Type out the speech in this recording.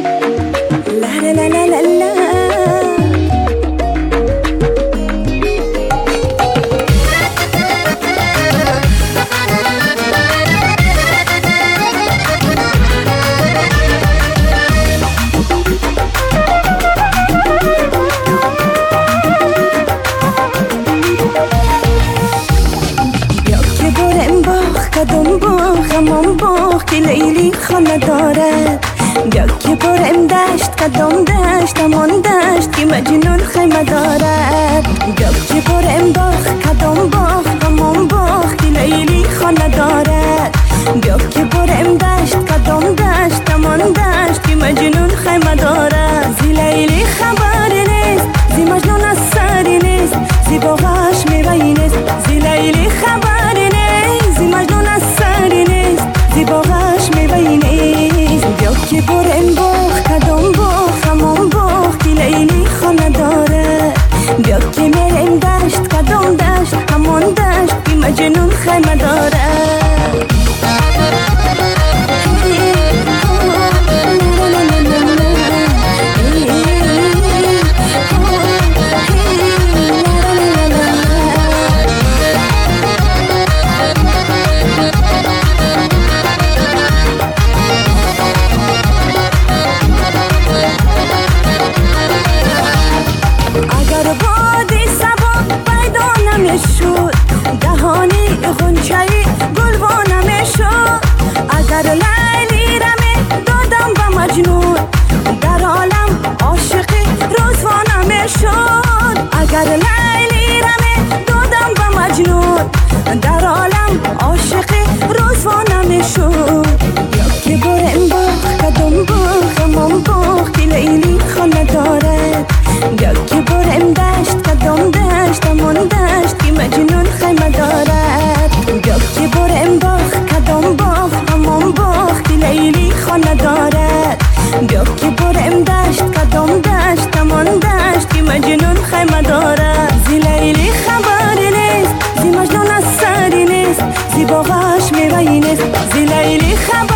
لا لا لا لا لا. کدوم باغ همان باغ که لیلی خانه دارد. بیا که بریم دشت کدوم دشت همان دشت که مجنون خیمه دارد. بیا که بریم باغ کدوم باغ همان باغ که لیلی خانه دارد. بیا که بریم دشت کدوم دشت همان دشت که مجنون خیمه دارد. زی لیلی خبری نیست، زی مجنون از سری نیست، زی باغش میوه‌ای نیست. زی لیلی خبری نیست، زی مجنون از سری نیست، زی باغش میوه‌ای نیست. بیا که بریم باغ کدوم باغ همان باغ که لیلی خانه داره. بیا که میریم دشت کدوم دشت همان دشت که مجنون خیمه داره. دهانی غنچه‌ای گلوانه میشد. اگر لیلی رمی دادم به مجنون، در عالم عاشقی روزوانه میشد. اگر لیلی رمی دادم به مجنون، در عالم عاشقی روزوانه میشد. بیا که بریم باغ کدوم باغ همان باغ که لیلی خانه دارد. بیا که بریم دشت کدوم دشت همان دشت که مجنون خیمه دارد. بیا که بریم باغ کدوم باغ همان باغ که لیلی خانه دارد. بیا که بریم دشت کدوم دشت همان دشت که مجنون خیمه دارد. زی لیلی خبری نیست، زی مجنون از سری نیست، زی باغش میوه‌ای نیست. زی لیلی خبری